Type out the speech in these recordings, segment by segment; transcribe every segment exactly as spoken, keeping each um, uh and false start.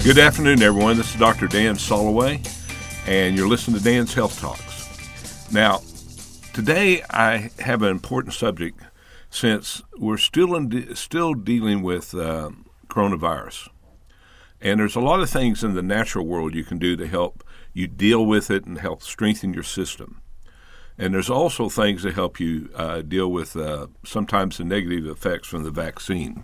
Good afternoon, everyone. This is Doctor Dan Soloway, and you're listening to Dan's Health Talks. Now, today I have an important subject since we're still in de- still dealing with uh, coronavirus. And there's a lot of things in the natural world you can do to help you deal with it and help strengthen your system. And there's also things that help you uh, deal with uh, sometimes the negative effects from the vaccine.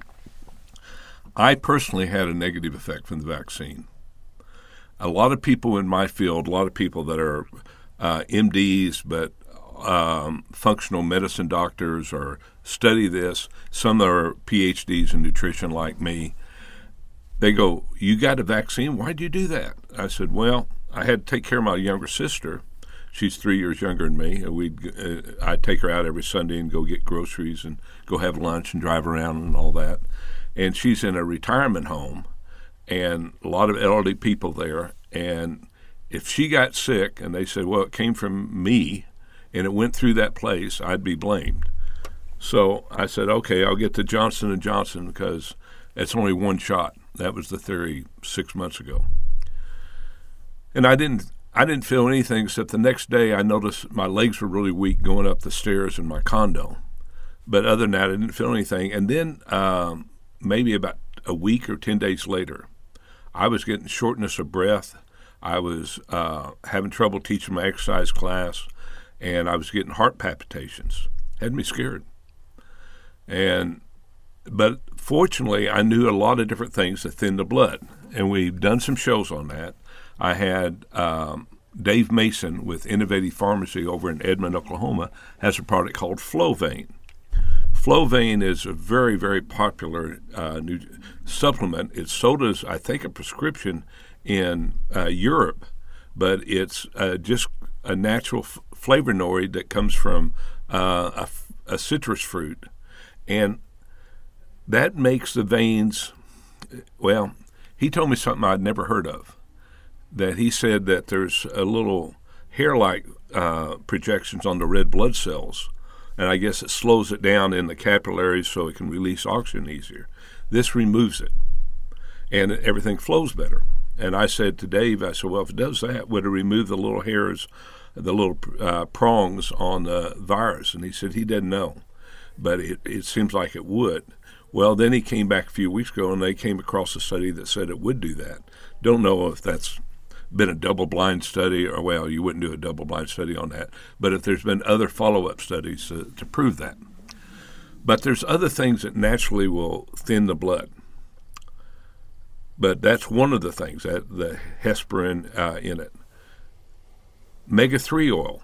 I personally had a negative effect from the vaccine. A lot of people in my field, a lot of people that are uh, M Ds, but um, functional medicine doctors or study this, some are P H Ds in nutrition like me, they go, "You got a vaccine? Why'd you do that?" I said, well, I had to take care of my younger sister. She's three years younger than me. And we'd, uh, I'd take her out every Sunday and go get groceries and go have lunch and drive around and all that. And she's in a retirement home and a lot of elderly people there. And if she got sick and they said, well, it came from me and it went through that place, I'd be blamed. So I said, okay, I'll get the Johnson and Johnson because it's only one shot. That was the theory six months ago. And I didn't I didn't feel anything except the next day I noticed my legs were really weak going up the stairs in my condo. But other than that, I didn't feel anything. And then um, maybe about a week or ten days later, I was getting shortness of breath. I was uh, having trouble teaching my exercise class, and I was getting heart palpitations. Had me scared. And but fortunately, I knew a lot of different things that thin the blood, and we've done some shows on that. I had um, Dave Mason with Innovative Pharmacy over in Edmond, Oklahoma, has a product called Flovain. Flovain is a very, very popular uh, new supplement. It's sold as, I think, a prescription in uh, Europe, but it's uh, just a natural f- flavonoid that comes from uh, a, f- a citrus fruit. And that makes the veins, well, he told me something I'd never heard of, that he said that there's a little hair-like uh, projections on the red blood cells, and I guess it slows it down in the capillaries so it can release oxygen easier. This removes it, and everything flows better. And I said to Dave, I said, well, if it does that, would it remove the little hairs, the little uh, prongs on the virus? And he said he didn't know, but it, it seems like it would. Well, then he came back a few weeks ago, and they came across a study that said it would do that. Don't know if that's been a double-blind study, or, well, you wouldn't do a double-blind study on that, but if there's been other follow-up studies uh, to prove that. But there's other things that naturally will thin the blood. But that's one of the things, that the heparin uh, in it. omega three oil.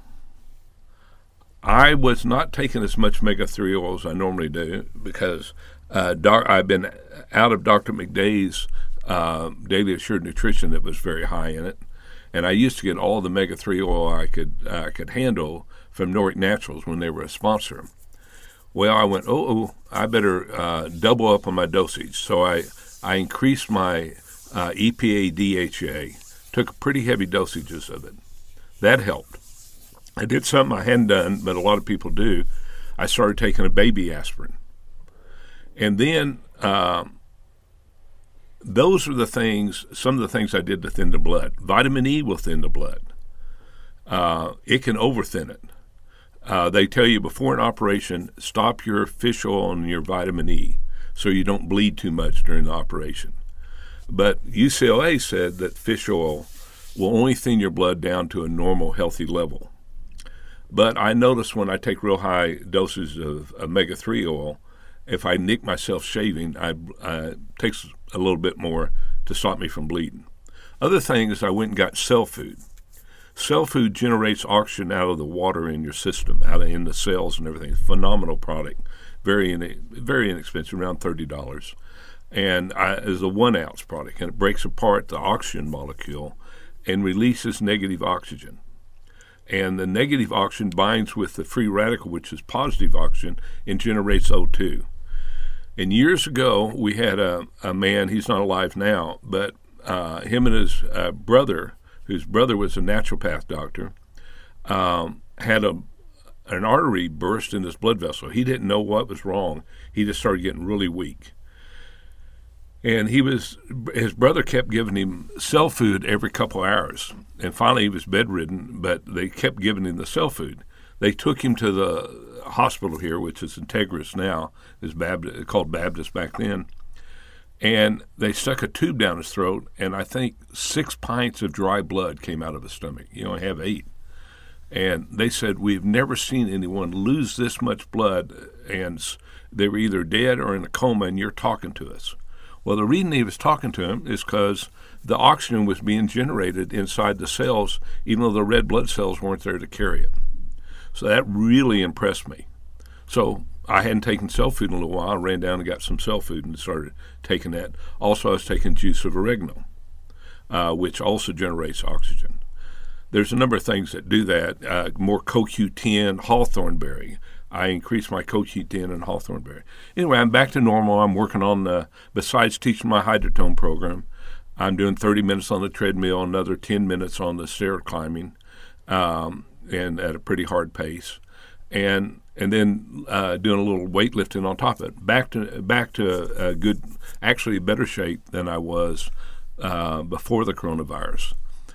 I was not taking as much omega three oil as I normally do because uh, doc, I've been out of Doctor McDay's uh, Daily Assured Nutrition that was very high in it. And I used to get all the omega three oil I could uh, could handle from Nordic Naturals when they were a sponsor. Well, I went, oh, oh I better uh, double up on my dosage. So I, I increased my uh, E P A D H A, took pretty heavy dosages of it. That helped. I did something I hadn't done, but a lot of people do. I started taking a baby aspirin. And then um, those are the things, some of the things I did to thin the blood. Vitamin E will thin the blood. Uh, it can over-thin it. Uh, they tell you before an operation, stop your fish oil and your vitamin E so you don't bleed too much during the operation. But U C L A said that fish oil will only thin your blood down to a normal, healthy level. But I notice when I take real high doses of omega three oil, if I nick myself shaving, I, I, it takes a little bit more to stop me from bleeding. Other thing is I went and got cell food. Cell food generates oxygen out of the water in your system, out of in the cells and everything. Phenomenal product, very in, very inexpensive, around thirty dollars. And I, it's a one-ounce product, and it breaks apart the oxygen molecule and releases negative oxygen. And the negative oxygen binds with the free radical, which is positive oxygen, and generates O two. And years ago, we had a, a man, he's not alive now, but uh, him and his uh, brother, whose brother was a naturopath doctor, um, had a an artery burst in his blood vessel. He didn't know what was wrong. He just started getting really weak. And he was, his brother kept giving him cell food every couple hours. And finally he was bedridden, but they kept giving him the cell food. They took him to the hospital here, which is Integris now, is Baptist, called Baptist back then. And they stuck a tube down his throat, and I think six pints of dry blood came out of his stomach. You only have eight. And they said, we've never seen anyone lose this much blood, and they were either dead or in a coma, and you're talking to us. Well, the reason he was talking to him is because the oxygen was being generated inside the cells, even though the red blood cells weren't there to carry it. So that really impressed me. So I hadn't taken cell food in a little while. I ran down and got some cell food and started taking that. Also, I was taking juice of oregano, uh, which also generates oxygen. There's a number of things that do that. Uh, more C O Q ten, hawthorn berry. I increased my C O Q ten and hawthorn berry. Anyway, I'm back to normal. I'm working on, the, besides teaching my hydrotone program, I'm doing thirty minutes on the treadmill, another ten minutes on the stair climbing, um, and at a pretty hard pace, and and then uh, doing a little weightlifting on top of it. Back to back to a good, actually better shape than I was uh, before the coronavirus.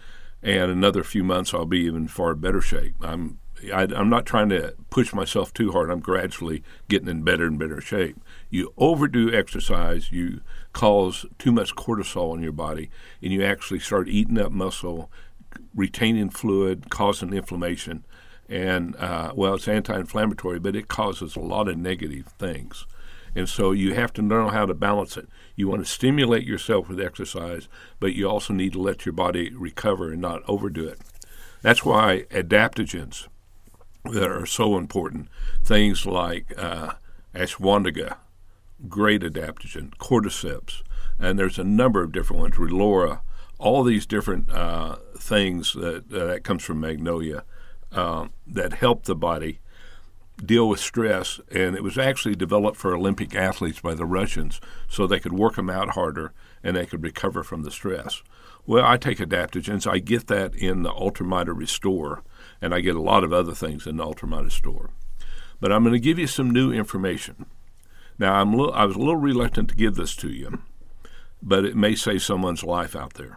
And another few months, I'll be even far better shape. I'm I, I'm not trying to push myself too hard. I'm gradually getting in better and better shape. You overdo exercise, you cause too much cortisol in your body, and you actually start eating up muscle, retaining fluid, causing inflammation. And, uh, well, it's anti-inflammatory, but it causes a lot of negative things. And so you have to know how to balance it. You want to stimulate yourself with exercise, but you also need to let your body recover and not overdo it. That's why adaptogens that are so important, things like uh, ashwagandha, great adaptogen, cordyceps, and there's a number of different ones, relora, all these different uh, things that, uh, that comes from magnolia um, that help the body deal with stress. And it was actually developed for Olympic athletes by the Russians so they could work them out harder and they could recover from the stress. Well, I take adaptogens. I get that in the Ultramita Restore, and I get a lot of other things in the Ultramita Restore. But I'm going to give you some new information. Now, I'm a little, I was a little reluctant to give this to you, but it may save someone's life out there.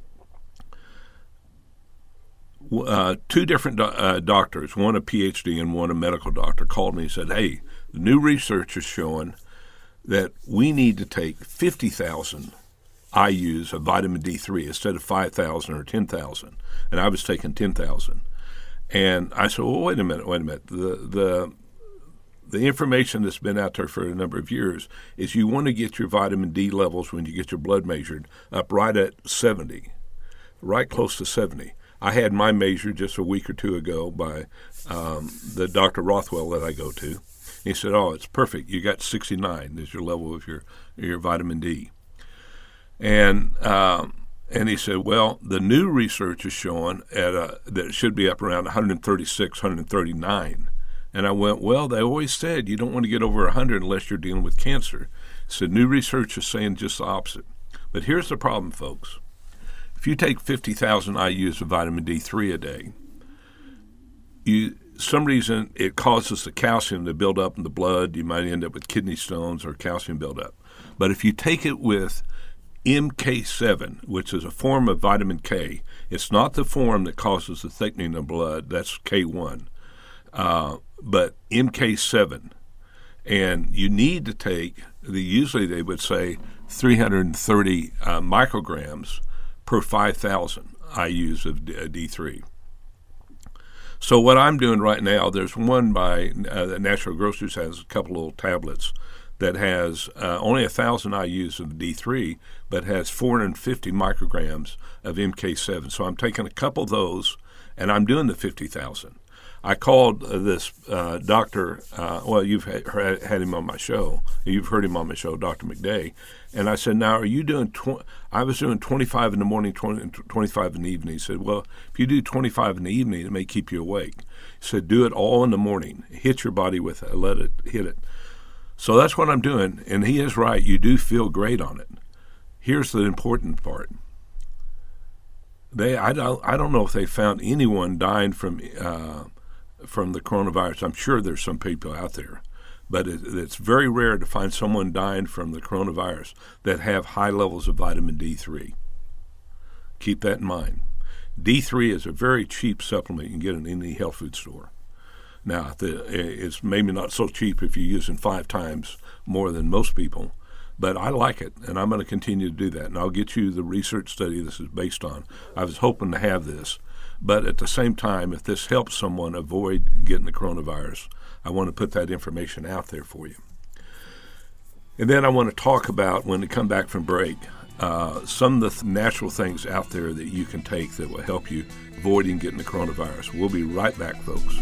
Uh, two different do- uh, doctors, one a P H D and one a medical doctor, called me and said, hey, the new research is showing that we need to take fifty thousand I U's of vitamin D three instead of five thousand or ten thousand. And I was taking ten thousand. And I said, well, wait a minute, wait a minute. The, the, the information that's been out there for a number of years is you want to get your vitamin D levels when you get your blood measured up right at seventy, right close to seventy. I had mine measured just a week or two ago by um, the Doctor Rothwell that I go to. He said, oh, it's perfect. You got sixty-nine is your level of your, your vitamin D. And um, and he said, well, the new research is showing at a, that it should be up around one thirty-six, one thirty-nine. And I went, well, they always said you don't want to get over one hundred unless you're dealing with cancer. So new research is saying just the opposite. But here's the problem, folks. If you take fifty thousand I U's of vitamin D three a day, you some reason it causes the calcium to build up in the blood. You might end up with kidney stones or calcium buildup. But if you take it with M K seven, which is a form of vitamin K, it's not the form that causes the thickening of blood. That's K one. Uh, but M K seven. And you need to take, the, usually they would say three hundred thirty uh, micrograms per five thousand I U's of D three. So what I'm doing right now, there's one by uh, Natural Grocers has a couple little tablets that has uh, only one thousand I U's of D three, but has four hundred fifty micrograms of M K seven. So I'm taking a couple of those, and I'm doing the fifty thousand. I called uh, this uh, doctor, uh, well, you've had, had him on my show. You've heard him on my show, Doctor McDay. And I said, now, are you doing, tw- I was doing twenty-five in the morning, twenty, twenty-five in the evening. He said, well, if you do twenty-five in the evening, it may keep you awake. He said, do it all in the morning. Hit your body with it. Let it hit it. So that's what I'm doing. And he is right. You do feel great on it. Here's the important part. They, I don't, I don't know if they found anyone dying from uh, from the coronavirus. I'm sure there's some people out there, but it, it's very rare to find someone dying from the coronavirus that have high levels of vitamin D three. Keep that in mind. D three is a very cheap supplement you can get in any health food store. Now, the, it's maybe not so cheap if you're using five times more than most people, but I like it, and I'm going to continue to do that. And I'll get you the research study this is based on. I was hoping to have this, but at the same time, if this helps someone avoid getting the coronavirus, I want to put that information out there for you. And then I want to talk about, when we come back from break, uh, some of the th- natural things out there that you can take that will help you avoiding getting the coronavirus. We'll be right back, folks.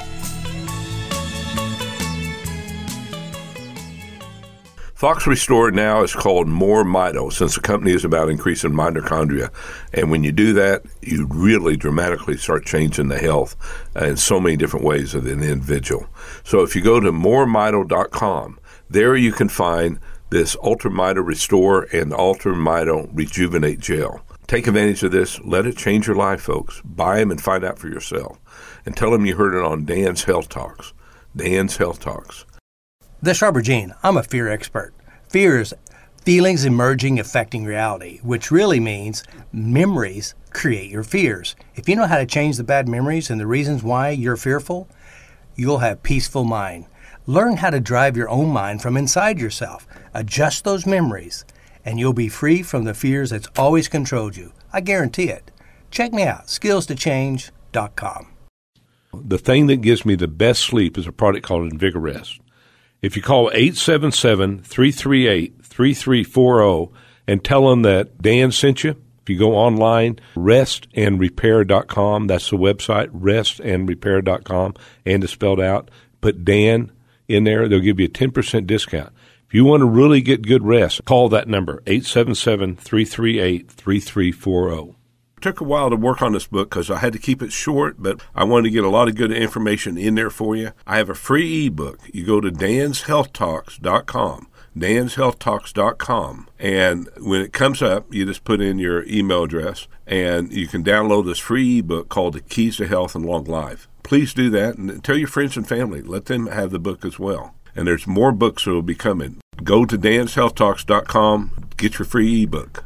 Fox Restore now is called More Mito, since the company is about increasing mitochondria. And when you do that, you really dramatically start changing the health in so many different ways of an individual. So if you go to more mito dot com, there you can find this Ultra Mito Restore and Ultra Mito Rejuvenate Gel. Take advantage of this. Let it change your life, folks. Buy them and find out for yourself. And tell them you heard it on Dan's Health Talks. Dan's Health Talks. This is Robert Jean. I'm a fear expert. Fear is feelings emerging affecting reality, which really means memories create your fears. If you know how to change the bad memories and the reasons why you're fearful, you'll have peaceful mind. Learn how to drive your own mind from inside yourself. Adjust those memories, and you'll be free from the fears that's always controlled you. I guarantee it. Check me out, skills to change dot com. The thing that gives me the best sleep is a product called InvigoRest. If you call eight seven seven, three three eight, three three four zero and tell them that Dan sent you, if you go online, rest and repair dot com, that's the website, rest and repair dot com, and it's spelled out, put Dan in there, they'll give you a ten percent discount. If you want to really get good rest, call that number, eight seven seven, three three eight, three three four zero. It took a while to work on this book because I had to keep it short, but I wanted to get a lot of good information in there for you. I have a free ebook. You go to dans health talks dot com, dans health talks dot com, and when it comes up, you just put in your email address, and you can download this free ebook called The Keys to Health and Long Life. Please do that, and tell your friends and family. Let them have the book as well. And there's more books that will be coming. Go to dans health talks dot com, get your free ebook.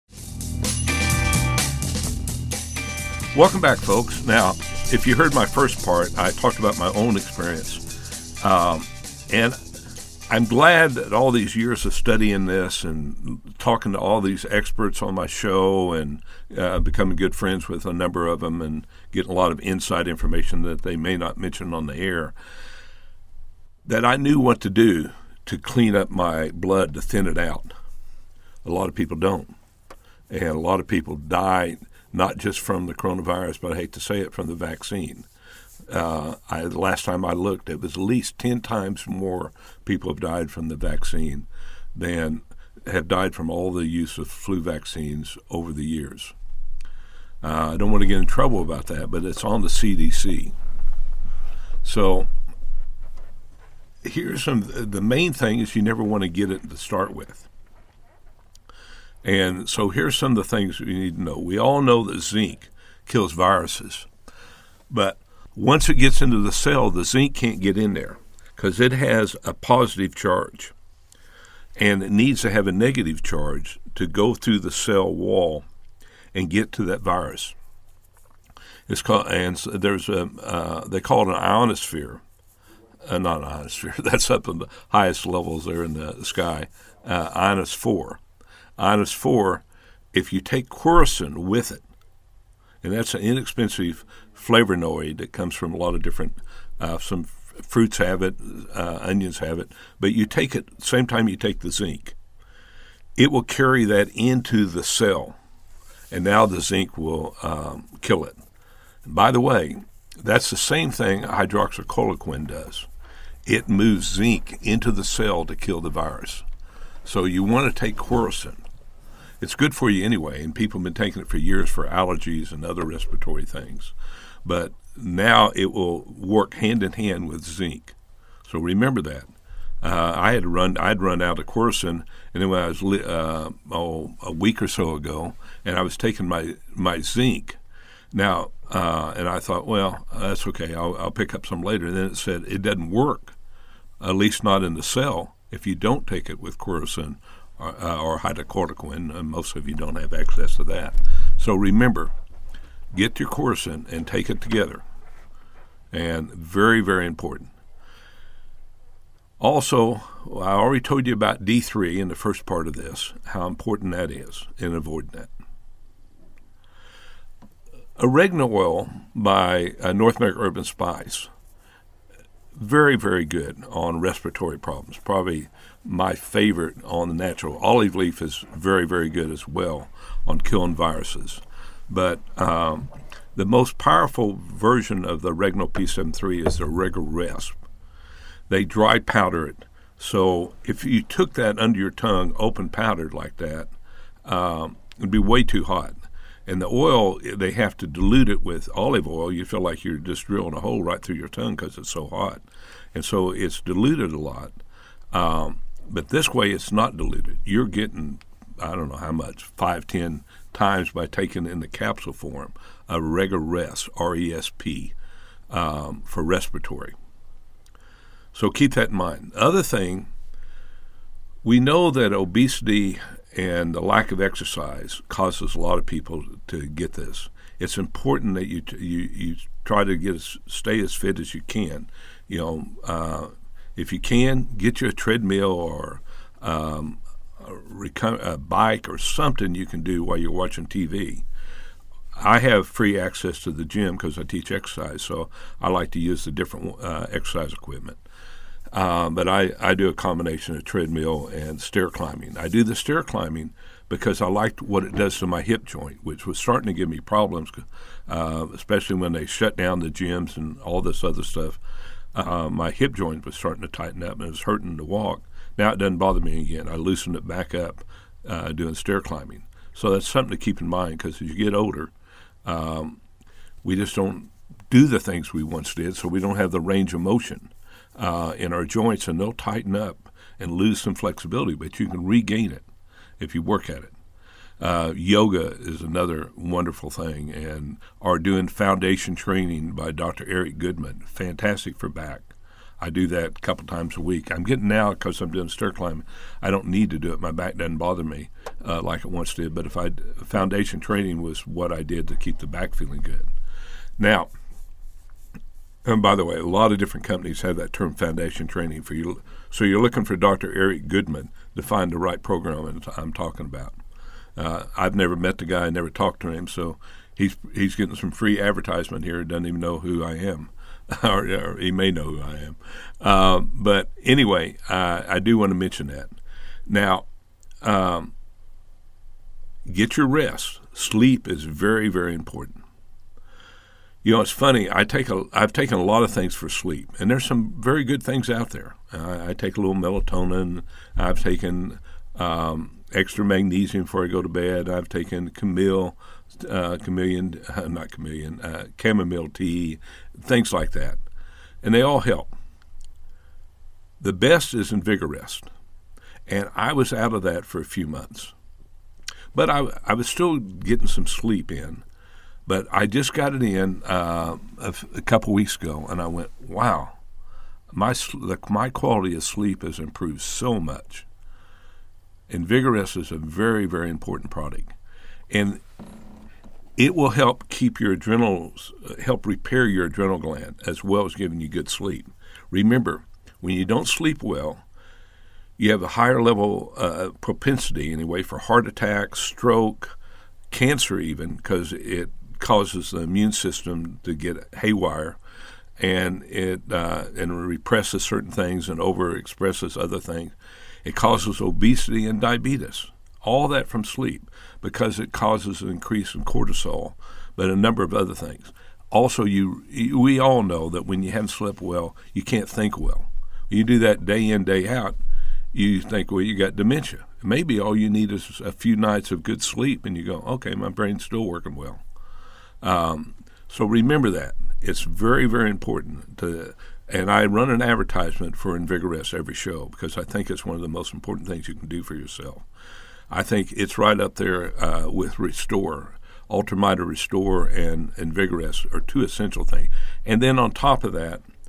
Welcome back, folks. Now, if you heard my first part, I talked about my own experience. Um, and I'm glad that all these years of studying this and talking to all these experts on my show and uh, becoming good friends with a number of them and getting a lot of inside information that they may not mention on the air, that I knew what to do to clean up my blood, to thin it out. A lot of people don't. And a lot of people die not just from the coronavirus, but I hate to say it, from the vaccine. Uh, I, the last time I looked, it was at least ten times more people have died from the vaccine than have died from all the use of flu vaccines over the years. Uh, I don't want to get in trouble about that, but it's on the C D C. So here's some, the main thing is you never want to get it to start with. And so here's some of the things we need to know. We all know that zinc kills viruses, but once it gets into the cell, the zinc can't get in there because it has a positive charge, and it needs to have a negative charge to go through the cell wall and get to that virus. It's called, and so there's a uh, they call it an ionosphere. Uh, not an ionosphere. That's up in the highest levels there in the sky. Uh, ionosphere. Ionosphere, if you take quercetin with it, and that's an inexpensive flavonoid that comes from a lot of different, uh, some f- fruits have it, uh, onions have it, but you take it same time you take the zinc. It will carry that into the cell, and now the zinc will um, kill it. And by the way, that's the same thing hydroxychloroquine does. It moves zinc into the cell to kill the virus. So you want to take quercetin. It's good for you anyway, and people have been taking it for years for allergies and other respiratory things. But now it will work hand in hand with zinc. So remember that. Uh, I had to run. I'd run out of quercetin, and then when I was li- uh, oh, a week or so ago, and I was taking my my zinc. Now, uh, and I thought, well, that's okay. I'll, I'll pick up some later. And then it said it doesn't work at least not in the cell, if you don't take it with quercetin or, uh, or hydrocortisone, and most of you don't have access to that. So remember, get your quercetin and take it together. And very, very important. Also, I already told you about D three in the first part of this, how important that is in avoiding that. Oregano oil by uh, North American Herb and Spice, very, very good on respiratory problems. Probably my favorite on the natural. Olive leaf is very, very good as well on killing viruses. But um, the most powerful version of the oregano P seventy-three is the Oregano Resp. They dry powder it. So if you took that under your tongue, open powdered like that, um, it'd be way too hot. And the oil, they have to dilute it with olive oil. You feel like you're just drilling a hole right through your tongue because it's so hot. And so it's diluted a lot. Um, but this way it's not diluted. You're getting, I don't know how much, five, ten times by taking it in the capsule form, a Oregano Resp, R E S P, um, for respiratory. So keep that in mind. Other thing, we know that obesity and the lack of exercise causes a lot of people to get this. It's important that you you, you try to get as, stay as fit as you can. You know, uh, if you can, get you a treadmill or um, a, rec- a bike or something you can do while you're watching T V. I have free access to the gym because I teach exercise, so I like to use the different uh, exercise equipment. Uh, but I, I do a combination of treadmill and stair climbing. I do the stair climbing because I liked what it does to my hip joint, which was starting to give me problems, uh, especially when they shut down the gyms and all this other stuff. Uh, my hip joint was starting to tighten up and it was hurting to walk. Now it doesn't bother me again. I loosened it back up uh, doing stair climbing. So that's something to keep in mind because as you get older, um, we just don't do the things we once did, so we don't have the range of motion Uh, in our joints, and they'll tighten up and lose some flexibility, but you can regain it if you work at it. Uh, yoga is another wonderful thing, and are doing foundation training by Doctor Eric Goodman, fantastic for back. I do that a couple times a week. I'm getting now, because I'm doing stair climbing, I don't need to do it. My back doesn't bother me uh, like it once did, but if I foundation training was what I did to keep the back feeling good. Now, and by the way, a lot of different companies have that term foundation training for you. So you're looking for Doctor Eric Goodman to find the right program I'm talking about. Uh, I've never met the guy, I never talked to him, so he's he's getting some free advertisement here. He doesn't even know who I am, or, or he may know who I am. Uh, but anyway, uh, I do want to mention that. Now, um, get your rest. Sleep is very, very important. You know, it's funny. I take a, I've taken a lot of things for sleep, and there's some very good things out there. Uh, I take a little melatonin. I've taken um, extra magnesium before I go to bed. I've taken Camille, uh, chameleon, uh, not chameleon, uh, chamomile tea, things like that, and they all help. The best is Invigorest, and I was out of that for a few months, but I, I was still getting some sleep in. But I just got it in uh, a, a couple weeks ago, and I went, wow, my the, my quality of sleep has improved so much. Invigorest is a very, very important product. And it will help keep your adrenals, help repair your adrenal gland, as well as giving you good sleep. Remember, when you don't sleep well, you have a higher level uh, propensity, anyway, for heart attack, stroke, cancer even, because it causes the immune system to get haywire, and it uh, and represses certain things and overexpresses other things. It causes obesity and diabetes. All that from sleep, because it causes an increase in cortisol, but a number of other things. Also, you, you we all know that when you haven't slept well, you can't think well. When you do that day in, day out, you think, well, you got dementia. Maybe all you need is a few nights of good sleep, and you go, okay, my brain's still working well. Um, so remember that. It's very, very important to, and I run an advertisement for Invigorest every show because I think it's one of the most important things you can do for yourself. I think it's right up there uh, with Restore. Ultramita Restore and Invigorest are two essential things. And then on top of that,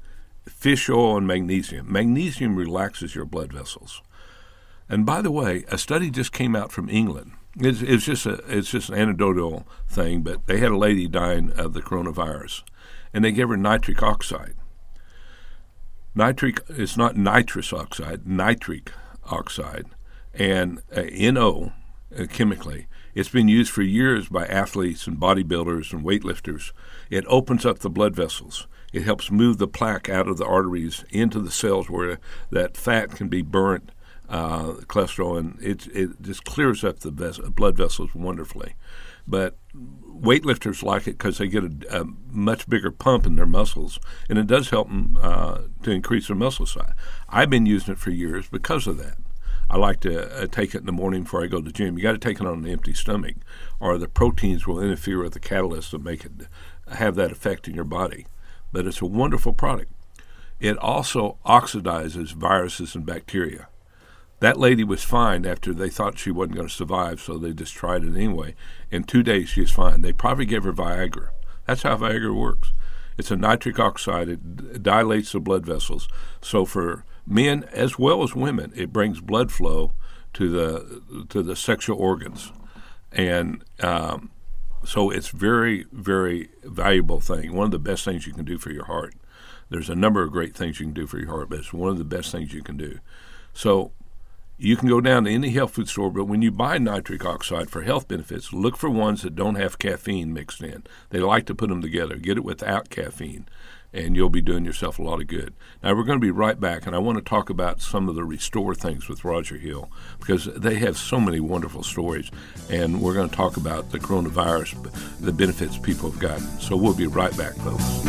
fish oil and magnesium. Magnesium relaxes your blood vessels. And by the way, a study just came out from England. It's, it's just a it's just an anecdotal thing, but they had a lady dying of the coronavirus, and they gave her nitric oxide. Nitric, it's not nitrous oxide, nitric oxide, and uh, N O uh, chemically. It's been used for years by athletes and bodybuilders and weightlifters. It opens up the blood vessels. It helps move the plaque out of the arteries into the cells where that fat can be burnt, uh, cholesterol, and it it just clears up the ves- blood vessels wonderfully. But weightlifters like it because they get a, a much bigger pump in their muscles, and it does help them uh, to increase their muscle size. I've been using it for years because of that. I like to uh, take it in the morning before I go to the gym. You got to take it on an empty stomach, or the proteins will interfere with the catalyst and make it have that effect in your body. But it's a wonderful product. It also oxidizes viruses and bacteria. That lady was fine after they thought she wasn't going to survive, so they just tried it anyway. In two days, she was fine. They probably gave her Viagra. That's how Viagra works. It's a nitric oxide. It dilates the blood vessels. So for men as well as women, it brings blood flow to the to the sexual organs. And um, so it's very, very valuable thing. One of the best things you can do for your heart. There's a number of great things you can do for your heart, but it's one of the best things you can do. So you can go down to any health food store, but when you buy nitric oxide for health benefits, look for ones that don't have caffeine mixed in. They like to put them together. Get it without caffeine, and you'll be doing yourself a lot of good. Now, we're going to be right back, and I want to talk about some of the Restore things with Roger Hill, because they have so many wonderful stories, and we're going to talk about the coronavirus, the benefits people have gotten. So we'll be right back, folks.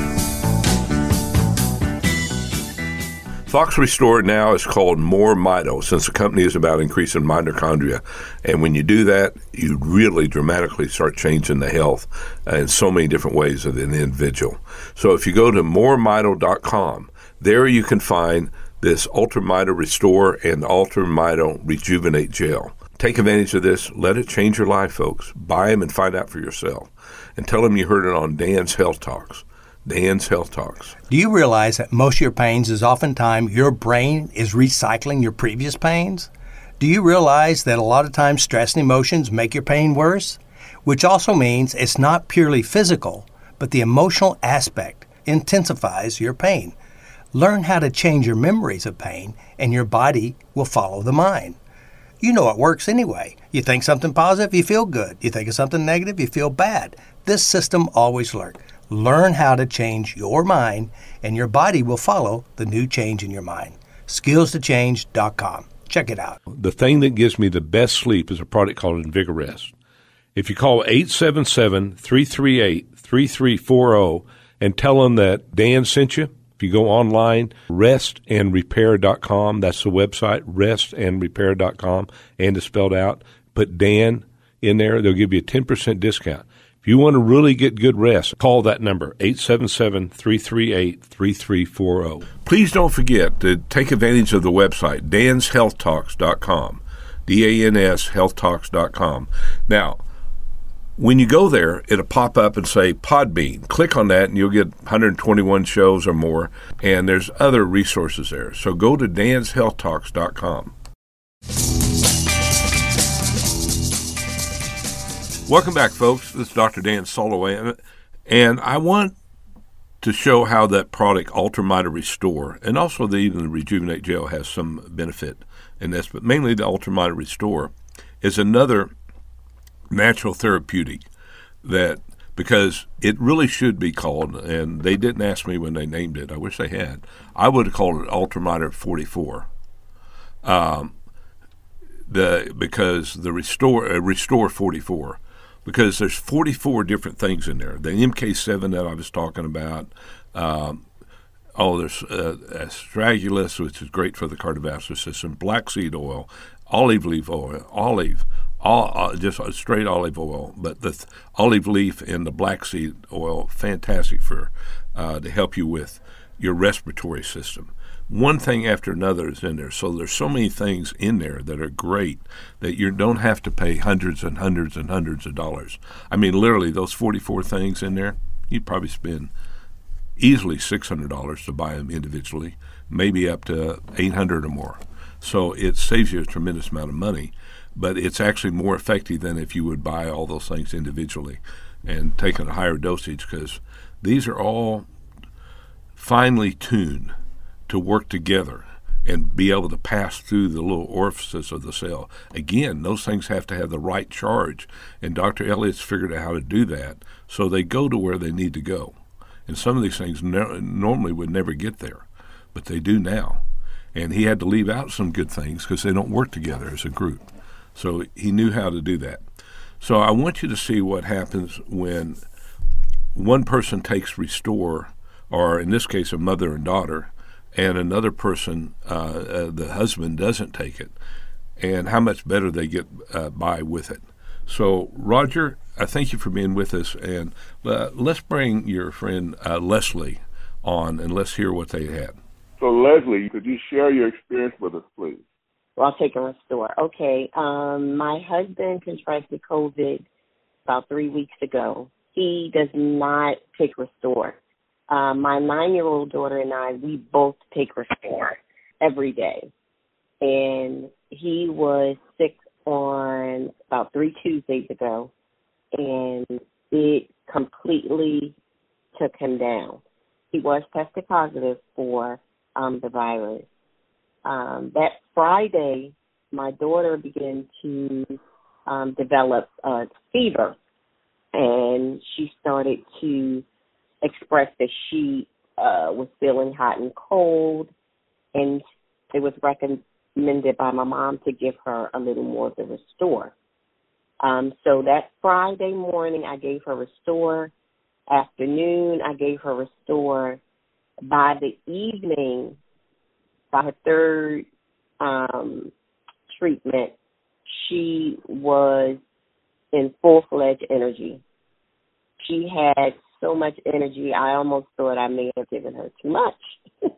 Fox Restore now is called More Mito, since the company is about increasing mitochondria. And when you do that, you really dramatically start changing the health in so many different ways of an individual. So if you go to more mito dot com, there you can find this Ultra Mito Restore and Ultra Mito Rejuvenate Gel. Take advantage of this. Let it change your life, folks. Buy them and find out for yourself. And tell them you heard it on Dan's Health Talks. Dan's Health Talks. Do you realize that most of your pains is oftentimes your brain is recycling your previous pains? Do you realize that a lot of times stress and emotions make your pain worse? Which also means it's not purely physical, but the emotional aspect intensifies your pain. Learn how to change your memories of pain, and your body will follow the mind. You know it works anyway. You think something positive, you feel good. You think of something negative, you feel bad. This system always works. Learn how to change your mind, and your body will follow the new change in your mind. skills to change dot com. Check it out. The thing that gives me the best sleep is a product called InvigoRest. If you call eight seven seven, three three eight, three three four zero and tell them that Dan sent you, if you go online, rest and repair dot com, that's the website, rest and repair dot com, and it's spelled out. Put Dan in there, they'll give you a ten percent discount. If you want to really get good rest, call that number, eight seven seven, three three eight, three three four zero. Please don't forget to take advantage of the website, dans health talks dot com, D A N S health talks dot com. Now, when you go there, it'll pop up and say Podbean. Click on that, and you'll get one hundred twenty-one shows or more, and there's other resources there. So go to dans health talks dot com. Welcome back, folks. This is Doctor Dan Soloway, and I want to show how that product, Ultra Mito Restore, and also the, even the Rejuvenate Gel has some benefit in this, but mainly the Ultra Mito Restore is another natural therapeutic that, because it really should be called, and they didn't ask me when they named it. I wish they had. I would have called it Ultra Mito forty-four. Um, the because the Restore uh, Restore forty-four. Because there's forty-four different things in there. The M K seven that I was talking about. Um, oh, there's uh, astragalus, which is great for the cardiovascular system. Black seed oil, olive leaf oil, olive, all, uh, just straight olive oil. But the th- olive leaf and the black seed oil, fantastic for uh, to help you with your respiratory system. One thing after another is in there. So there's so many things in there that are great that you don't have to pay hundreds and hundreds and hundreds of dollars. I mean, literally, those forty-four things in there, you'd probably spend easily six hundred dollars to buy them individually, maybe up to eight hundred dollars or more. So it saves you a tremendous amount of money, but it's actually more effective than if you would buy all those things individually and take a higher dosage, because these are all finely tuned to work together and be able to pass through the little orifices of the cell. Again, those things have to have the right charge, and Doctor Elliott's figured out how to do that, so they go to where they need to go. And some of these things ne- normally would never get there, but they do now. And he had to leave out some good things because they don't work together as a group. So he knew how to do that. So I want you to see what happens when one person takes Restore, or in this case a mother and daughter, and another person, uh, uh, the husband, doesn't take it, and how much better they get uh, by with it. So, Roger, I thank you for being with us, and uh, let's bring your friend uh, Leslie on, and let's hear what they had. So, Leslie, could you share your experience with us, please? Well, I'll take a Restore. Okay, um, my husband contracted COVID about three weeks ago. He does not take Restore. Uh, my nine-year-old daughter and I, we both take Restore every day. And he was sick on about three Tuesdays ago, and it completely took him down. He was tested positive for um, the virus. Um, that Friday, my daughter began to um, develop a fever, and she started to expressed that she uh, was feeling hot and cold, and it was recommended by my mom to give her a little more of the Restore. Um, so that Friday morning, I gave her Restore. Afternoon, I gave her Restore. By the evening, by her third um, treatment, she was in full-fledged energy. She had so much energy, I almost thought I may have given her too much.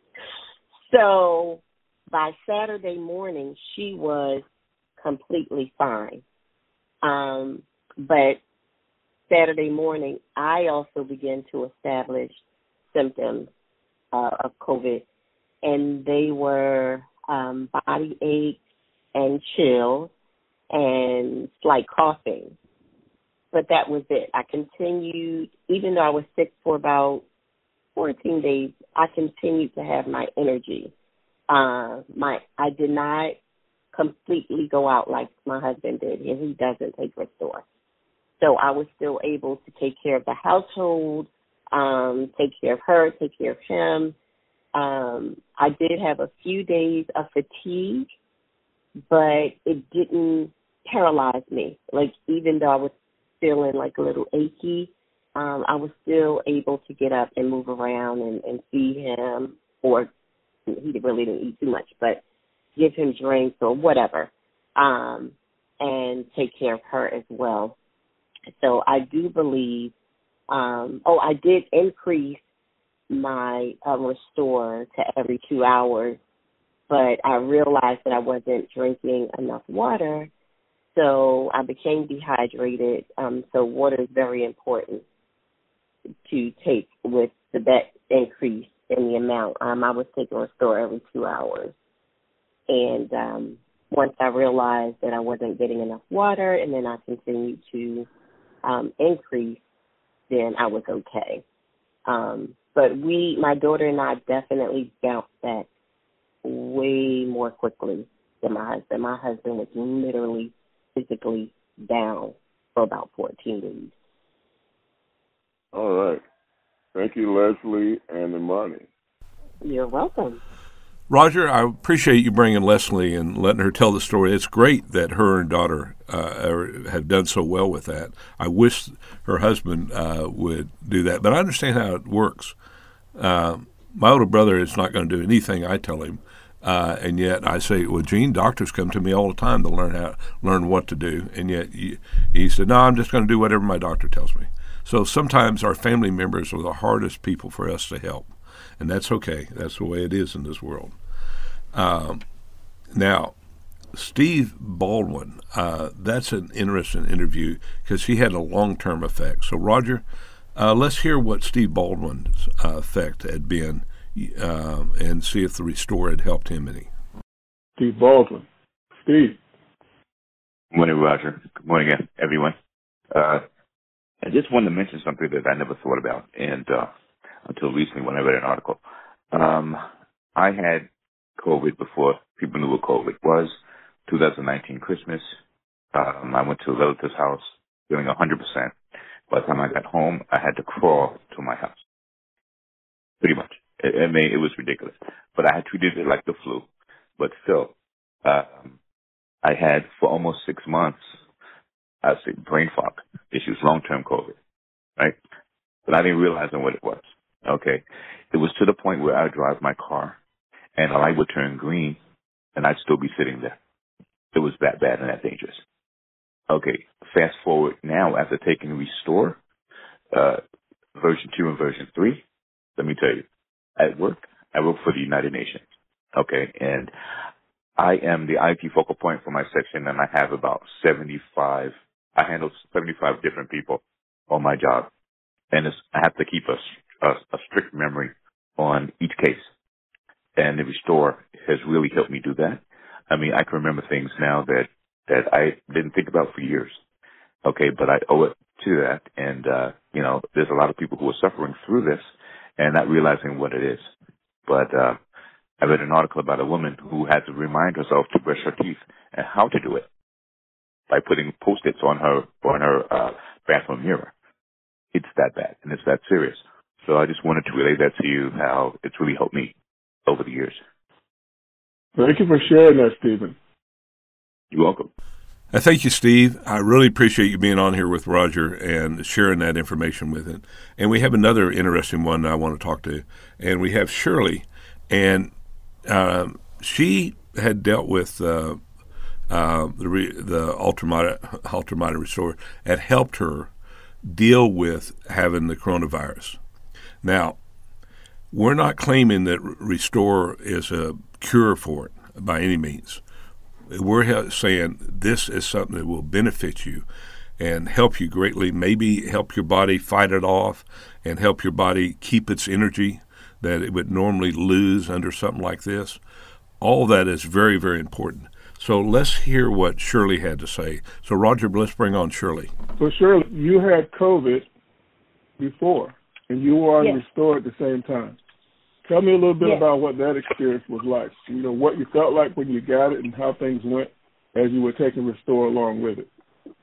So by Saturday morning, she was completely fine. Um, but Saturday morning, I also began to establish symptoms uh, of COVID, and they were um, body ache and chills and slight coughing. But that was it. I continued, even though I was sick for about fourteen days, I continued to have my energy. Uh, my I did not completely go out like my husband did, and he doesn't take Restore. So I was still able to take care of the household, um, take care of her, take care of him. Um, I did have a few days of fatigue, but it didn't paralyze me. Like, even though I was feeling like a little achy, um, I was still able to get up and move around and, and feed him, or he really didn't eat too much, but give him drinks or whatever, um, and take care of her as well. So I do believe, um, oh, I did increase my uh, Restore to every two hours, but I realized that I wasn't drinking enough water. So I became dehydrated. Um, so water is very important to take with the that increase in the amount. Um, I was taking Restore every two hours. And um, once I realized that I wasn't getting enough water, and then I continued to um, increase, then I was okay. Um, but we, my daughter and I, definitely bounced back way more quickly than my husband. My husband was literally physically down for about fourteen days. All right. Thank you, Leslie and Imani. You're welcome. Roger, I appreciate you bringing Leslie and letting her tell the story. It's great that her and daughter uh, have done so well with that. I wish her husband uh, would do that, but I understand how it works. Uh, my older brother is not going to do anything I tell him. Uh, and yet I say, well, Gene, doctors come to me all the time to learn how learn what to do. And yet he, he said, no, I'm just going to do whatever my doctor tells me. So sometimes our family members are the hardest people for us to help. And that's okay. That's the way it is in this world. Um, now, Steve Baldwin, uh, that's an interesting interview because he had a long-term effect. So, Roger, Uh, let's hear what Steve Baldwin's uh, effect had been uh, and see if the Restore had helped him any. Steve Baldwin. Steve. Good morning, Roger. Good morning, everyone. Uh, I just wanted to mention something that I never thought about and uh, until recently when I read an article. Um, I had COVID before people knew what COVID was. twenty nineteen Christmas. Um, I went to a relative's house feeling one hundred percent. By the time I got home, I had to crawl to my house. Pretty much. It, I mean, it was ridiculous. But I had treated it like the flu. But still, um, I had for almost six months, I'd say brain fog issues, long-term COVID, right? But I didn't realize what it was. Okay. It was to the point where I would drive my car and the light would turn green and I'd still be sitting there. It was that bad and that dangerous. Okay. Fast forward now after taking Restore, uh, version two and version three. Let me tell you, at work, I work for the United Nations. Okay. And I am the I T focal point for my section and I have about seventy-five, I handle seventy-five different people on my job. And it's, I have to keep a, a, a strict memory on each case. And the Restore has really helped me do that. I mean, I can remember things now that, that I didn't think about for years. Okay, but I owe it to that. And, uh, you know, there's a lot of people who are suffering through this and not realizing what it is. But uh, I read an article about a woman who had to remind herself to brush her teeth and how to do it by putting Post-its on her, on her uh, bathroom mirror. It's that bad and it's that serious. So I just wanted to relay that to you, how it's really helped me over the years. Thank you for sharing that, Stephen. You're welcome. Uh, thank you, Steve. I really appreciate you being on here with Roger and sharing that information with him. And we have another interesting one I want to talk to, and we have Shirley. And um, she had dealt with uh, uh, the re- the Ultramata, Ultramata Restore and helped her deal with having the coronavirus. Now, we're not claiming that Restore is a cure for it by any means. We're saying this is something that will benefit you and help you greatly, maybe help your body fight it off and help your body keep its energy that it would normally lose under something like this. All that is very, very important. So let's hear what Shirley had to say. So, Roger, let's bring on Shirley. So, Shirley, you had COVID before, and you were on yes. Restore at the same time. Tell me a little bit yes. about what that experience was like. You know, what you felt like when you got it and how things went as you were taking Restore along with it.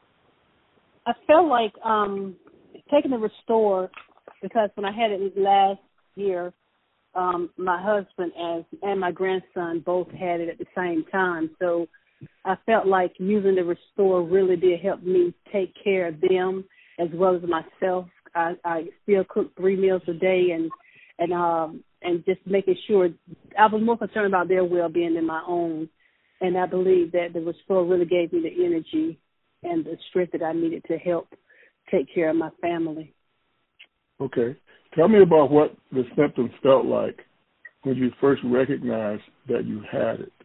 I felt like um, taking the Restore, because when I had it last year, um, my husband as, and my grandson both had it at the same time. So I felt like using the Restore really did help me take care of them as well as myself. I, I still cook three meals a day and and um, and just making sure I was more concerned about their well-being than my own. And I believe that the Restore really gave me the energy and the strength that I needed to help take care of my family. Okay. Tell me about what the symptoms felt like when you first recognized that you had it.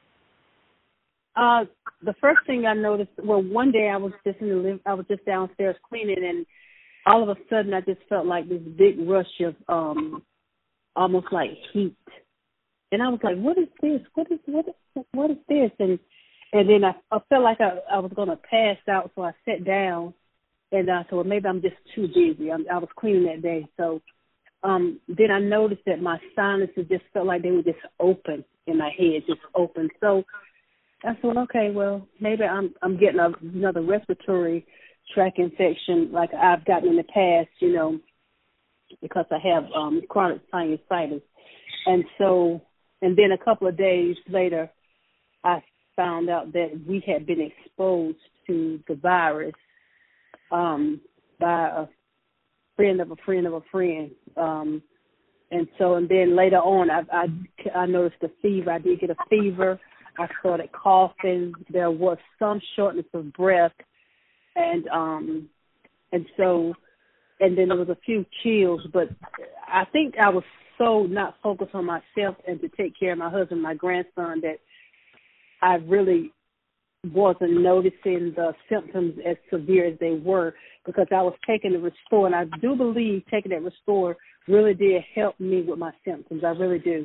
Uh, the first thing I noticed, well, one day I was just in the live, I was just downstairs cleaning, and all of a sudden I just felt like this big rush of um, almost like heat, and I was like, "What is this? What is what is what is this?" And and then I, I felt like I, I was going to pass out, so I sat down, and I thought, well, maybe I'm just too busy. I, I was cleaning that day, so um, then I noticed that my sinuses just felt like they were just open in my head, just open. So I thought, okay, well, maybe I'm I'm getting a, another respiratory tract infection like I've gotten in the past, you know, because I have um, chronic sinusitis. And so, and then a couple of days later, I found out that we had been exposed to the virus um, by a friend of a friend of a friend. Um, and so, and then later on, I, I, I noticed a fever. I did get a fever. I started coughing. There was some shortness of breath. And um, and so, and then there was a few chills, but I think I was so not focused on myself and to take care of my husband, my grandson, that I really wasn't noticing the symptoms as severe as they were because I was taking the Restore, and I do believe taking that Restore really did help me with my symptoms. I really do.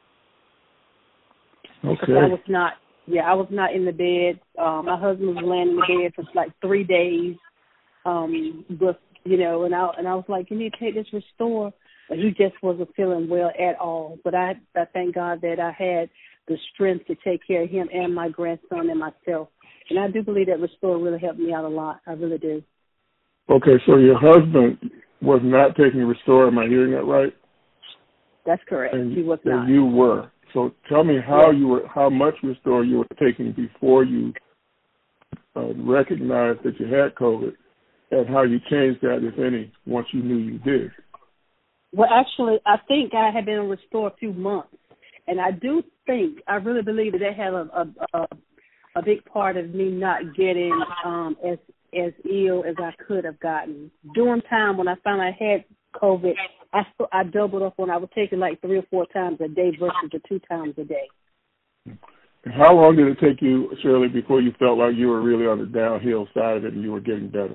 Okay. Because I was not, yeah, I was not in the bed. Um, my husband was laying in the bed for like three days, um, but you know, and I and I was like, you need to take this Restore, but he just wasn't feeling well at all. But I, I thank God that I had the strength to take care of him and my grandson and myself, and I do believe that Restore really helped me out a lot. I really do. Okay, so your husband was not taking Restore. Am I hearing that right? That's correct. And, he was and not. you were. So tell me how you were, how much Restore you were taking before you uh, recognized that you had COVID, and how you changed that, if any, once you knew you did. Well, actually, I think I had been on Restore a few months, and I do think, I really believe that that had a a, a, a big part of me not getting um, as as ill as I could have gotten. During time when I found I had COVID, I I doubled up when I was taking like three or four times a day versus the two times a day. And how long did it take you, Shirley, before you felt like you were really on the downhill side of it and you were getting better?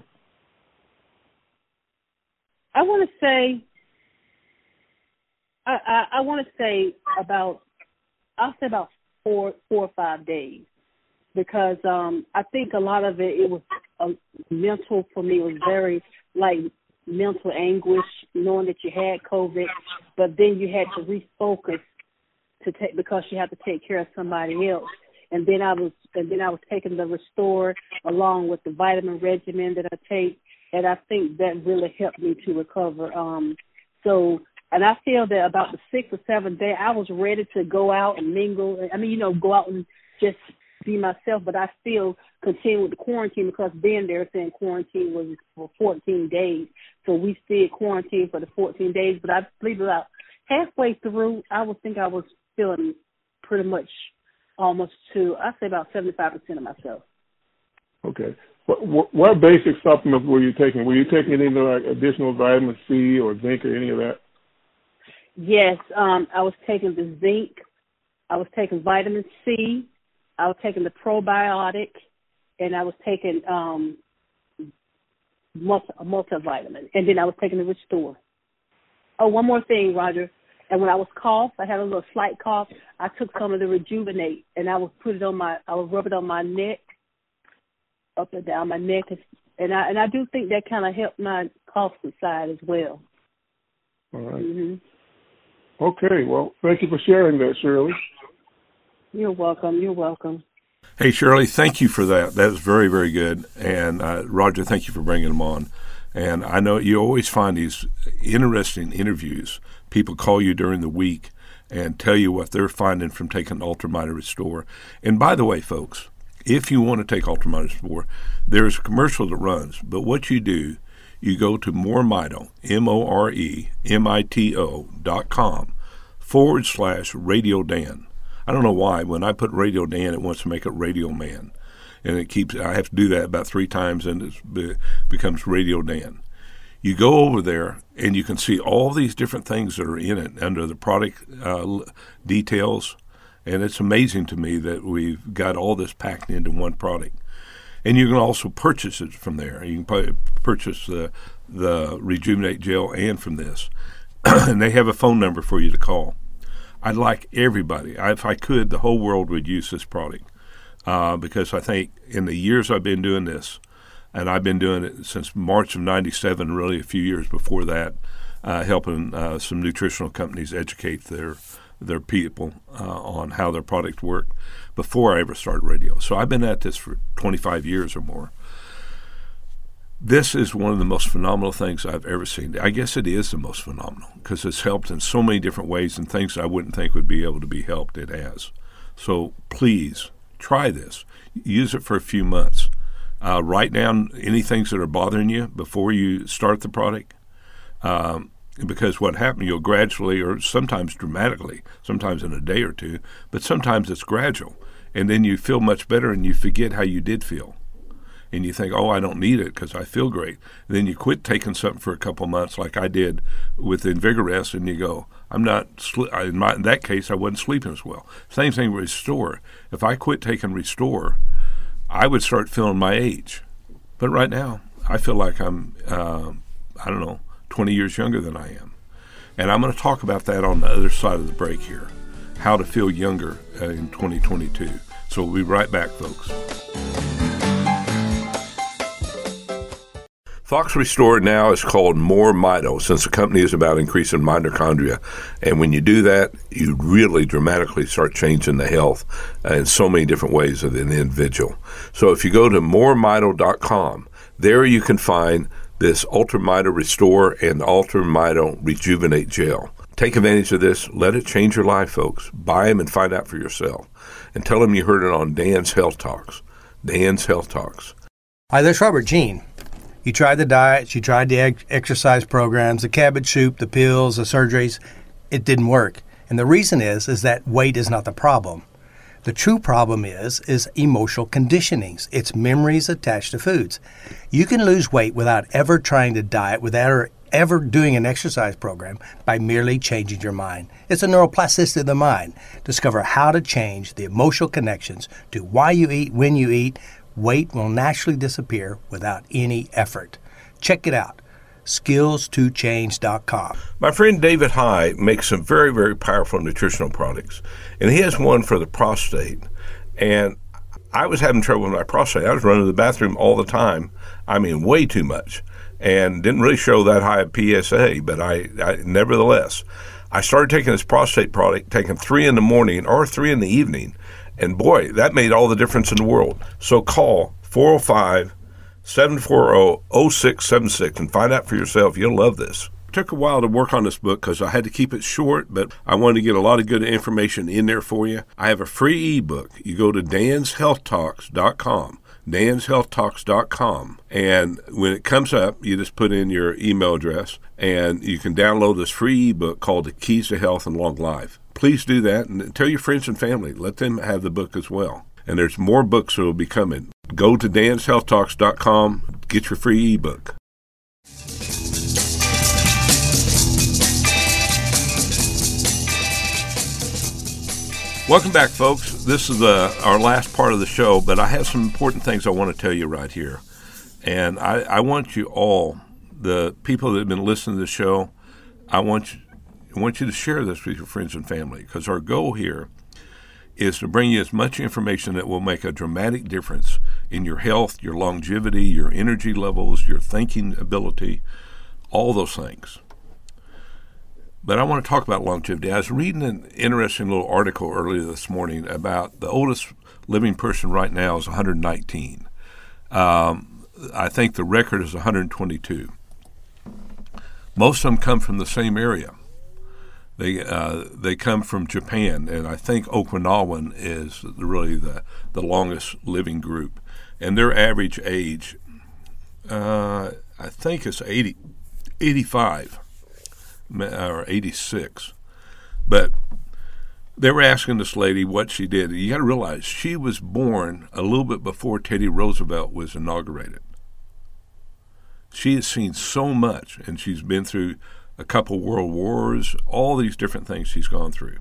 I want to say, I, I, I want to say about, I'll say about four, four or five days, because um, I think a lot of it, it was uh, mental for me. It was very like mental anguish, knowing that you had COVID, but then you had to refocus to take because you had to take care of somebody else. And then I was, and then I was taking the Restore along with the vitamin regimen that I take. And I think that really helped me to recover. Um, so, and I feel that about the sixth or seventh day, I was ready to go out and mingle. I mean, you know, go out and just be myself, but I still continued with the quarantine because then they're saying quarantine was for fourteen days. So we stayed quarantined for the fourteen days. But I believe about halfway through, I would think I was feeling pretty much almost to, I'd say about seventy-five percent of myself. Okay. What, what basic supplements were you taking? Were you taking any like additional vitamin C or zinc or any of that? Yes, um, I was taking the zinc. I was taking vitamin C. I was taking the probiotic, and I was taking um, multi, a multivitamin, and then I was taking the Restore. Oh, one more thing, Roger. And when I was cough, I had a little slight cough. I took some of the Rejuvenate, and I would put it on my, I would rub it on my neck, up and down my neck, and I and I do think that kind of helped my cough subside as well. All right. Mm-hmm. Okay. Well, thank you for sharing that, Shirley. You're welcome. You're welcome. Hey, Shirley, thank you for that. That was very, very good. And uh, Roger, thank you for bringing them on. And I know you always find these interesting interviews. People call you during the week and tell you what they're finding from taking Ultramiter Restore. And by the way, folks, if you want to take Ultramiter Restore, there's a commercial that runs. But what you do, you go to MoreMito, M O R E M I T O dot com forward slash Radio Dan. I don't know why. When I put Radio Dan, it wants to make it Radio Man. And it keeps, I have to do that about three times and it be, becomes Radio Dan. You go over there and you can see all these different things that are in it under the product uh, details. And it's amazing to me that we've got all this packed into one product. And you can also purchase it from there. You can purchase the, the Rejuvenate Gel and from this. And they have a phone number for you to call. I'd like everybody, if I could, the whole world would use this product uh, because I think in the years I've been doing this, and I've been doing it since March of ninety-seven, really a few years before that, uh, helping uh, some nutritional companies educate their their people uh, on how their product worked before I ever started radio. So I've been at this for twenty-five years or more. This is one of the most phenomenal things I've ever seen. I guess it is the most phenomenal because it's helped in so many different ways and things I wouldn't think would be able to be helped, it has. So please try this. Use it for a few months. Uh, write down any things that are bothering you before you start the product um, because what happens, you'll gradually or sometimes dramatically, sometimes in a day or two, but sometimes it's gradual. And then you feel much better and you forget how you did feel. And you think, oh, I don't need it because I feel great. And then you quit taking something for a couple months like I did with Invigorest, and you go, I'm not, sli- in, my, in that case, I wasn't sleeping as well. Same thing with Restore. If I quit taking Restore, I would start feeling my age. But right now, I feel like I'm, uh, I don't know, twenty years younger than I am. And I'm going to talk about that on the other side of the break here, how to feel younger uh, in twenty twenty-two. So we'll be right back, folks. Fox Restore now is called More Mito, since the company is about increasing mitochondria. And when you do that, you really dramatically start changing the health in so many different ways of an individual. So if you go to more mito dot com, there you can find this Ultra Mito Restore and Ultra Mito Rejuvenate Gel. Take advantage of this. Let it change your life, folks. Buy them and find out for yourself. And tell them you heard it on Dan's Health Talks. Dan's Health Talks. Hi, this is Robert Jean. You tried the diets, you tried the ex- exercise programs, the cabbage soup, the pills, the surgeries. It didn't work. And the reason is, is that weight is not the problem. The true problem is, is emotional conditionings. It's memories attached to foods. You can lose weight without ever trying to diet, without ever doing an exercise program, by merely changing your mind. It's a neuroplasticity of the mind. Discover how to change the emotional connections to why you eat, when you eat. Weight will naturally disappear without any effort. Check it out, skills to change dot com. My friend David High makes some very, very powerful nutritional products, and he has one for the prostate. And I was having trouble with my prostate. I was running to the bathroom all the time. I mean, way too much, and didn't really show that high a P S A, but I, I nevertheless, I started taking this prostate product, taking three in the morning or three in the evening. And boy, that made all the difference in the world. So call four oh five, seven four zero, zero six seven six and find out for yourself. You'll love this. It took a while to work on this book because I had to keep it short, but I wanted to get a lot of good information in there for you. I have a free ebook. You go to dans health talks dot com. dans health talks dot com, and when it comes up, you just put in your email address, and you can download this free ebook called The Keys to Health and Long Life. Please do that, and tell your friends and family. Let them have the book as well. And there's more books that will be coming. Go to dans health talks dot com, get your free ebook. Welcome back, folks. This is the, our last part of the show, but I have some important things I want to tell you right here. And I, I want you all, the people that have been listening to the show, I want you, I want you to share this with your friends and family, because our goal here is to bring you as much information that will make a dramatic difference in your health, your longevity, your energy levels, your thinking ability, all those things. But I want to talk about longevity. I was reading an interesting little article earlier this morning about the oldest living person right now is one hundred nineteen. Um, I think the record is one hundred twenty-two. Most of them come from the same area. They uh, they come from Japan, and I think Okinawan is really the, the longest living group. And their average age, uh, I think is eighty, eighty-five or eighty-six. But they were asking this lady what she did. You got to realize she was born a little bit before Teddy Roosevelt was inaugurated. She has seen so much, and she's been through a couple world wars, all these different things she's gone through.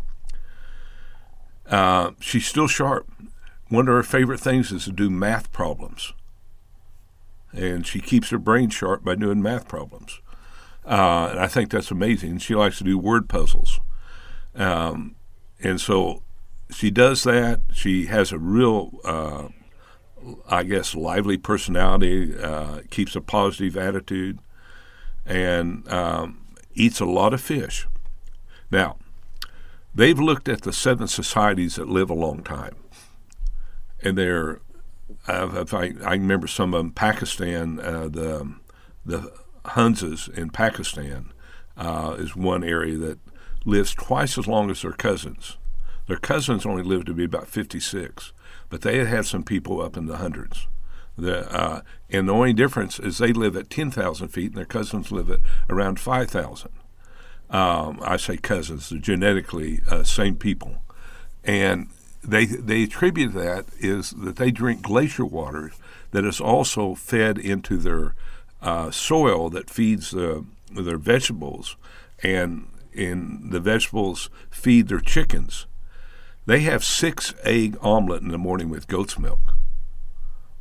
Uh, she's still sharp. One of her favorite things is to do math problems. And she keeps her brain sharp by doing math problems. Uh, and I think that's amazing. She likes to do word puzzles. Um, and so she does that. She has a real, uh, I guess, lively personality, uh, keeps a positive attitude, and um, eats a lot of fish. Now, they've looked at the seven societies that live a long time. And they're, uh, if I, I remember some of them, Pakistan, uh, the the Hunzas in Pakistan uh, is one area that lives twice as long as their cousins. Their cousins only live to be about fifty-six, but they had some people up in the hundreds. The, uh, and the only difference is they live at ten thousand feet and their cousins live at around five thousand. Um, I say cousins, they're genetically uh, same people. And they they attribute that is that they drink glacier water that is also fed into their uh, soil that feeds the, their vegetables, and in the vegetables feed their chickens. They have six egg omelet in the morning with goat's milk.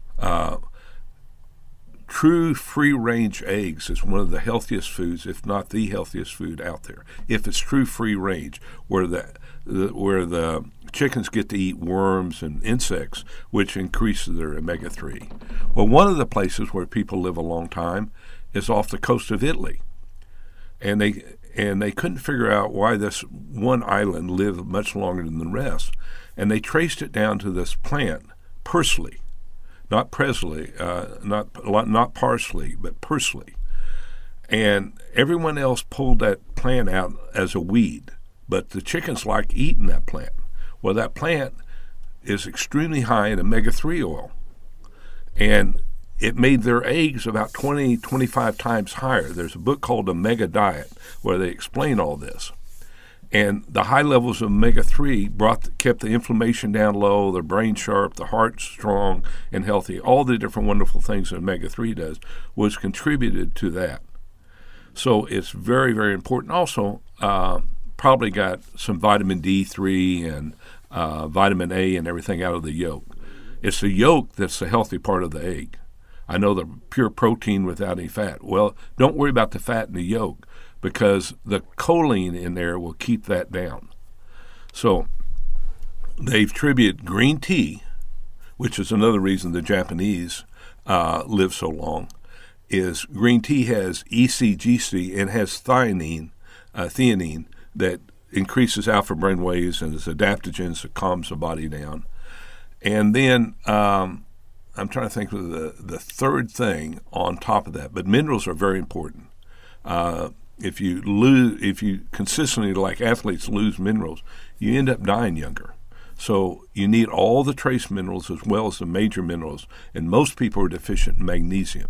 true free-range eggs is one of the healthiest foods, if not the healthiest food out there. If it's true free-range, where the, the where the chickens get to eat worms and insects, which increases their omega three. Well, one of the places where people live a long time is off the coast of Italy, and they and they couldn't figure out why this one island lived much longer than the rest, and they traced it down to this plant, parsley. Not Presley, uh, not not parsley, but parsley. And everyone else pulled that plant out as a weed, but the chickens like eating that plant. Well, that plant is extremely high in omega three oil, and it made their eggs about twenty, twenty-five times higher. There's a book called Omega Diet where they explain all this. And the high levels of omega three brought kept the inflammation down low, the brain sharp, the heart strong and healthy. All the different wonderful things that omega three does was contributed to that. So it's very, very important. Also, uh, probably got some vitamin D three and uh, vitamin A and everything out of the yolk. It's the yolk that's the healthy part of the egg. I know the pure protein without any fat. Well, don't worry about the fat in the yolk, because the choline in there will keep that down. So they've attributed green tea, which is another reason the Japanese uh, live so long, is green tea has E C G C and has theanine, uh, theanine that increases alpha brain waves and is adaptogens that calms the body down. And then um, I'm trying to think of the, the third thing on top of that, but minerals are very important. Uh, If you lose, if you consistently, like athletes, lose minerals, you end up dying younger. So you need all the trace minerals as well as the major minerals, and most people are deficient in magnesium.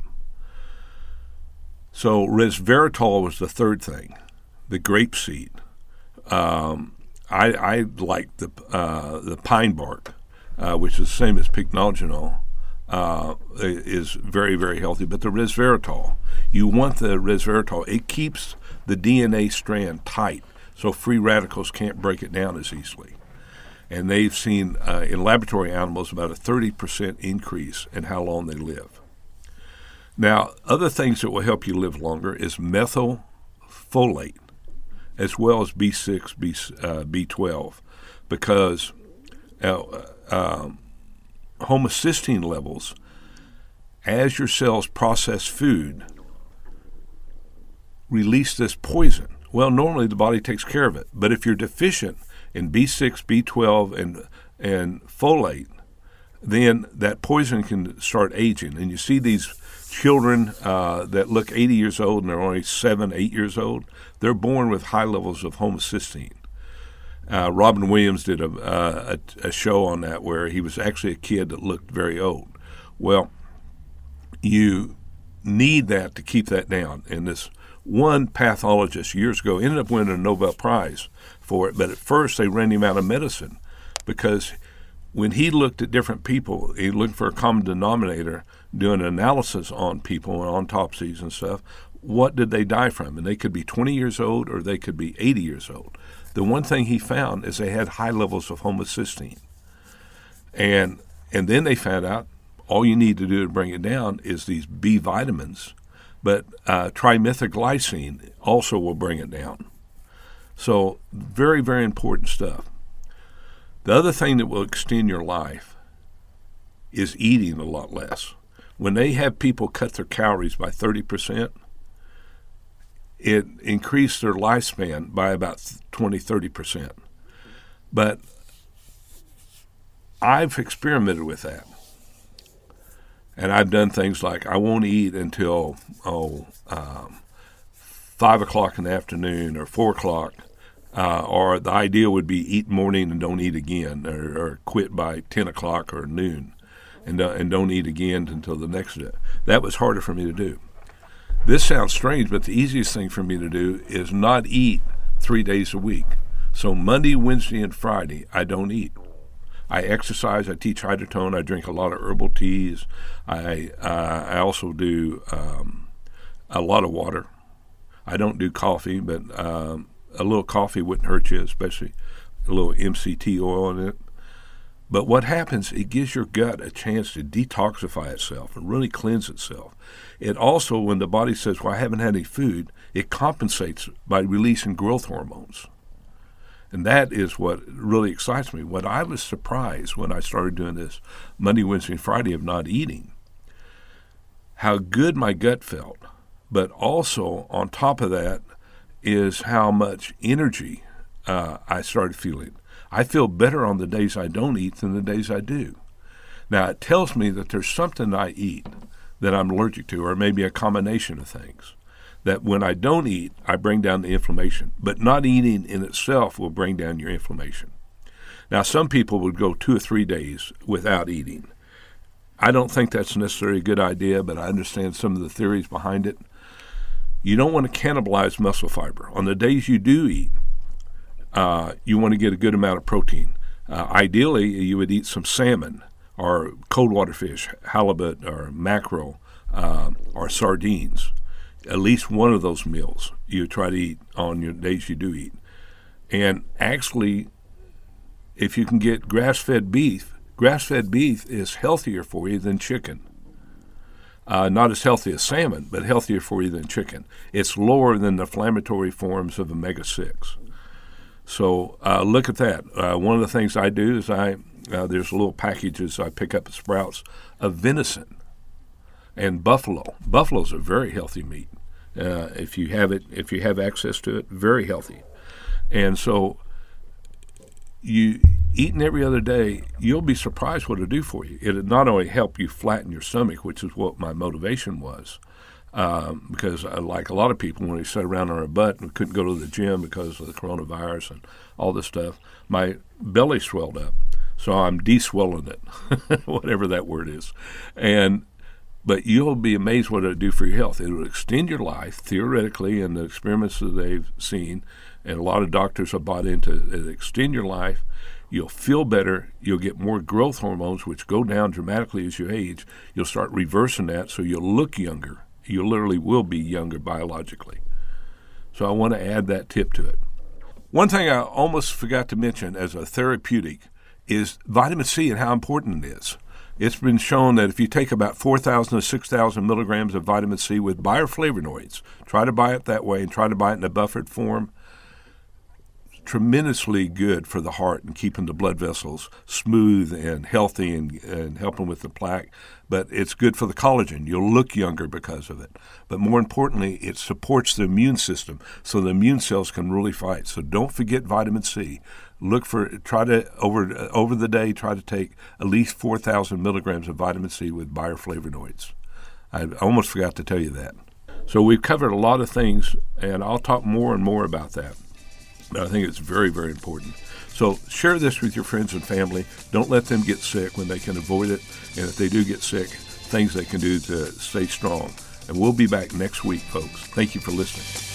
So resveratrol was the third thing, the grapeseed. Um, I, I like the uh, the pine bark, uh, which is the same as pycnogenol. Uh, is very, very healthy. But the resveratrol, you want the resveratrol. It keeps the D N A strand tight, so free radicals can't break it down as easily. And they've seen uh, in laboratory animals about a thirty percent increase in how long they live. Now, other things that will help you live longer is methylfolate, as well as B six, B, uh, B twelve, because uh, um, homocysteine levels, as your cells process food, release this poison. Well, normally the body takes care of it, but if you're deficient in B six, B twelve, and and folate, then that poison can start aging. And you see these children uh, that look eighty years old and they're only seven, eight years old. They're born with high levels of homocysteine. Uh, Robin Williams did a, uh, a, a show on that where he was actually a kid that looked very old. Well, you need that to keep that down. And this one pathologist years ago ended up winning a Nobel Prize for it, but at first they ran him out of medicine because when he looked at different people, he looked for a common denominator, doing analysis on people and autopsies and stuff. What did they die from? And they could be twenty years old or they could be eighty years old. The one thing he found is they had high levels of homocysteine. And and then they found out all you need to do to bring it down is these B vitamins, but uh, trimethylglycine also will bring it down. So very, very important stuff. The other thing that will extend your life is eating a lot less. When they have people cut their calories by thirty percent, it increased their lifespan by about twenty, thirty percent. But I've experimented with that. And I've done things like I won't eat until, oh, um, five o'clock in the afternoon or four o'clock. Uh, or the ideal would be eat morning and don't eat again, or, or quit by ten o'clock or noon and, uh, and don't eat again until the next day. That was harder for me to do. This sounds strange, but the easiest thing for me to do is not eat three days a week. So Monday, Wednesday, and Friday, I don't eat. I exercise, I teach hydrotone, I drink a lot of herbal teas. I uh, I also do um, a lot of water. I don't do coffee, but um, a little coffee wouldn't hurt you, especially a little M C T oil in it. But what happens, it gives your gut a chance to detoxify itself and really cleanse itself. It also, when the body says, well, I haven't had any food, it compensates by releasing growth hormones. And that is what really excites me. What I was surprised when I started doing this Monday, Wednesday, and Friday of not eating, how good my gut felt. But also, on top of that, is how much energy uh, I started feeling. I feel better on the days I don't eat than the days I do. Now, it tells me that there's something I eat that I'm allergic to, or maybe a combination of things, that when I don't eat, I bring down the inflammation. But not eating in itself will bring down your inflammation. Now, some people would go two or three days without eating. I don't think that's necessarily a good idea, but I understand some of the theories behind it. You don't want to cannibalize muscle fiber. On the days you do eat, uh, you want to get a good amount of protein. Uh, ideally, you would eat some salmon or cold water fish, halibut or mackerel um, or sardines. At least one of those meals you try to eat on your days you do eat. And actually, if you can get grass-fed beef, grass-fed beef is healthier for you than chicken. Uh, not as healthy as salmon, but healthier for you than chicken. It's lower than the inflammatory forms of omega six. So uh, look at that. Uh, one of the things I do is I uh, there's little packages I pick up at Sprouts of venison and buffalo. Buffalo's a very healthy meat. Uh, if you have it, if you have access to it, very healthy. And so you eating every other day, you'll be surprised what it'll do for you. It'll not only help you flatten your stomach, which is what my motivation was, um, because I, like a lot of people, when we sat around on our butt and couldn't go to the gym because of the coronavirus and all this stuff, my belly swelled up. So I'm de-swelling it, whatever that word is. And But you'll be amazed what it'll do for your health. It will extend your life, theoretically, in the experiments that they've seen, and a lot of doctors have bought into it. It'll extend your life. You'll feel better. You'll get more growth hormones, which go down dramatically as you age. You'll start reversing that, so you'll look younger. You literally will be younger biologically. So I want to add that tip to it. One thing I almost forgot to mention as a therapeutic is vitamin C and how important it is. It's been shown that if you take about four thousand to six thousand milligrams of vitamin C with bioflavonoids, try to buy it that way and try to buy it in a buffered form, tremendously good for the heart and keeping the blood vessels smooth and healthy and, and helping with the plaque. But it's good for the collagen. You'll look younger because of it. But more importantly, it supports the immune system so the immune cells can really fight. So don't forget vitamin C. Look for, try to, over over the day, try to take at least four thousand milligrams of vitamin C with bioflavonoids. I almost forgot to tell you that. So we've covered a lot of things, and I'll talk more and more about that. But I think it's very, very important. So share this with your friends and family. Don't let them get sick when they can avoid it. And if they do get sick, things they can do to stay strong. And we'll be back next week, folks. Thank you for listening.